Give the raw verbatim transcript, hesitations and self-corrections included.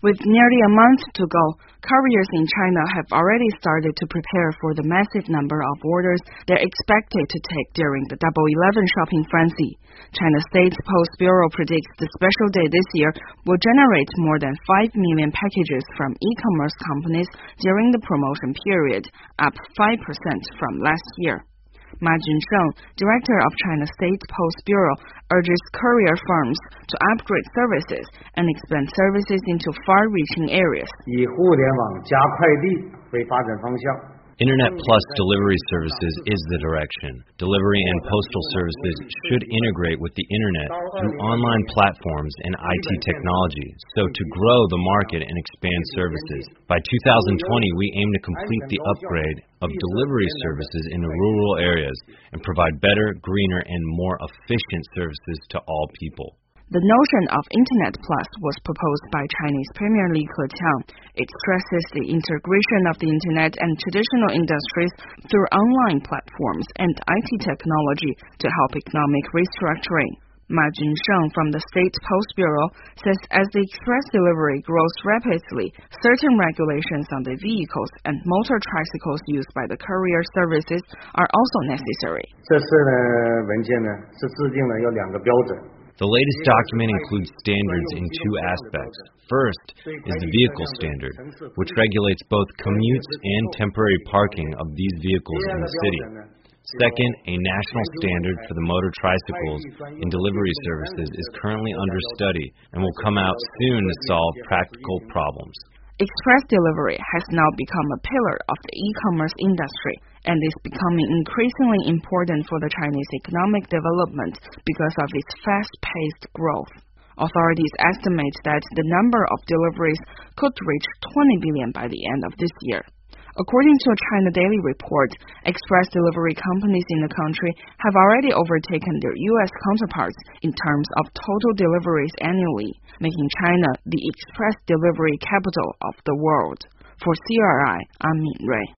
With nearly a month to go, couriers in China have already started to prepare for the massive number of orders they're expected to take during the Double Eleven shopping frenzy. China State Post Bureau predicts the special day this year will generate more than five million packages from e-commerce companies during the promotion period, up five percent from last year. Ma Junsheng, director of China State Post Bureau, urges courier firms to upgrade services and expand services into far-reaching areas. 以互联网加快递为发展方向。 Internet plus delivery services is the direction. Delivery and postal services should integrate with the Internet through online platforms and I T technology, so to grow the market and expand services. By two thousand twenty, we aim to complete the upgrade of delivery services in the rural areas and provide better, greener, and more efficient services to all people. The notion of Internet Plus was proposed by Chinese Premier Li Keqiang. It stresses the integration of the Internet and traditional industries through online platforms and I T technology to help economic restructuring. Ma Junsheng from the State Post Bureau says as the express delivery grows rapidly, certain regulations on the vehicles and motor tricycles used by the courier services are also necessary. 这次呢，文件呢是制定了有两个标准。 The latest document includes standards in two aspects. First is the vehicle standard, which regulates both commutes and temporary parking of these vehicles in the city. Second, a national standard for the motor tricycles in delivery services is currently under study and will come out soon to solve practical problems. Express delivery has now become a pillar of the e-commerce industry and is becoming increasingly important for the Chinese economic development because of its fast-paced growth. Authorities estimate that the number of deliveries could reach twenty billion by the end of this year. According to a China Daily report, express delivery companies in the country have already overtaken their U S counterparts in terms of total deliveries annually, making China the express delivery capital of the world. For C R I, I'm Min Rui.